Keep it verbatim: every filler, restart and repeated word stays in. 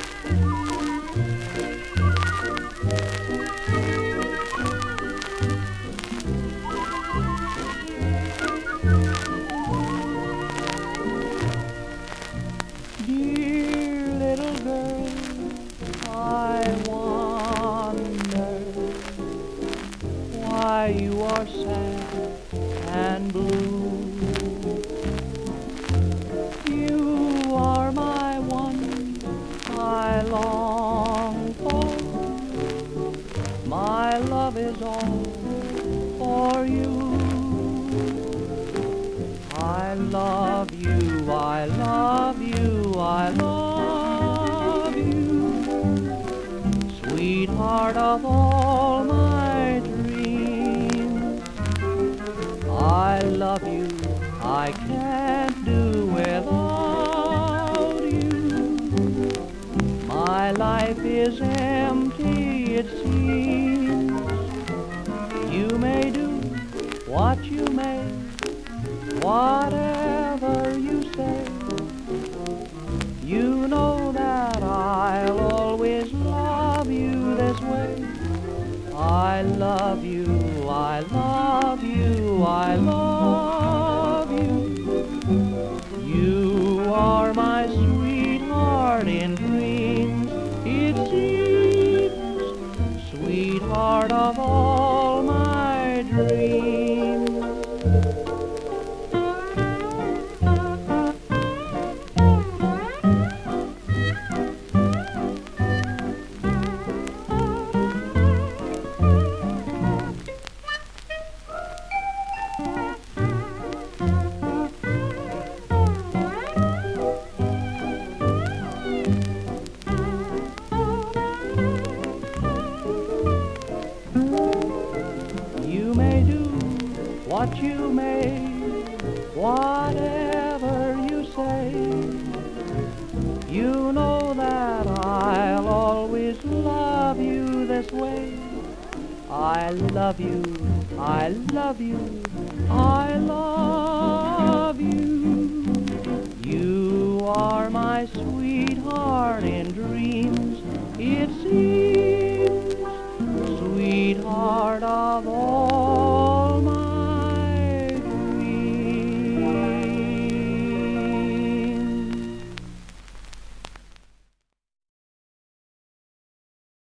Dear little girl, I wonder why you are sad and blue. You are my one I long for. My love is all for you. I love you, I love you, I love you, sweetheart of all my dreams. I love you, I can't do without you. My life is empty, it seems. You may do what you may, whatever you say, you know that I'll always love you this way. I love you, I love you, I love you. You are my sweetheart in dreams, it seems, sweetheart of all my dreams. You may do what you may, whatever you say, you know that I'll always love you this way. I love you, I love you, I love you. You are my sweetheart in dreams, it seems, sweetheart of all